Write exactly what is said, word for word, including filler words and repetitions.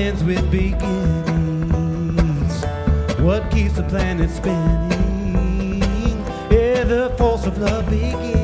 ends with beginnings. What keeps the planet spinning? Yeah, the force of love begins.